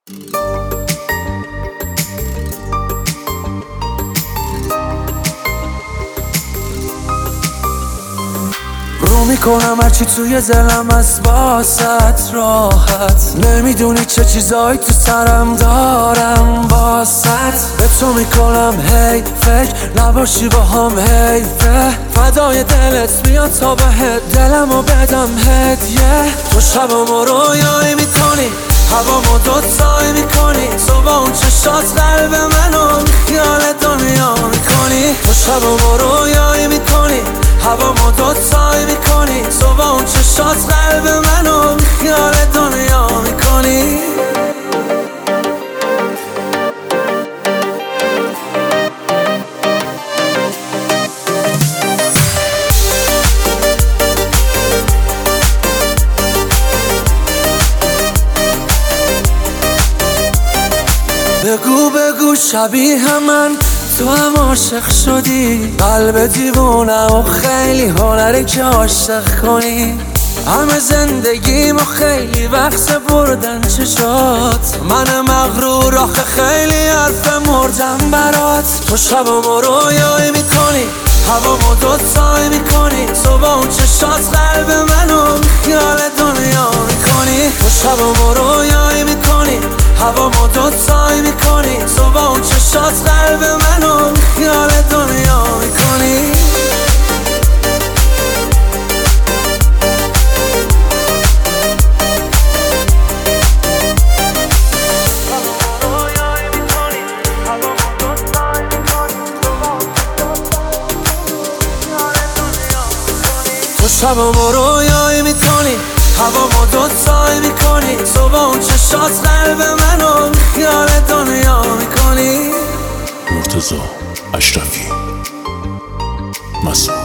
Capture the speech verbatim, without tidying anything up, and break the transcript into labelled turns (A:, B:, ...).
A: رو میکنم هرچی توی دلم از باست راحت نمیدونی چه چیزایی تو سرم دارم باست به تو میکنم هی فکر نباشی با هم حیفه فدای دلت میاد تا بهت دلمو بدم هدیه تو شبمو رویایی میکنی هوامو دوتایی میکنی تو با اون چشات قلب منو خیال دنیا میکنی تو شبمو رویایی میکنی هوامو دوتایی میکنی تو با اون چشات قلب منو خیال دنیا میکنی بگو بگو شبیه من تو هم عاشق شدی قلب دیوونه و خیلی هنری که عاشق کنی همه زندگیم و خیلی وقت بردن چشات من مغرور آخه خیلی حرف مردم برات تو شبمو رویایی میکنی هوامو دوتایی میکنی تو با اون چشات قلب منو خیال دنیا میکنی تو شبمو رویایی میکنی هوامو دوتایی میکنی تو با اون چشات قلب منو خیال دنیا میکنی تو شبمو رویایی میکنی هوامو دوتایی میکنی تو با اون چشات قلب منو خیال دنیا میکنی
B: مرتضی اشرفی مسئول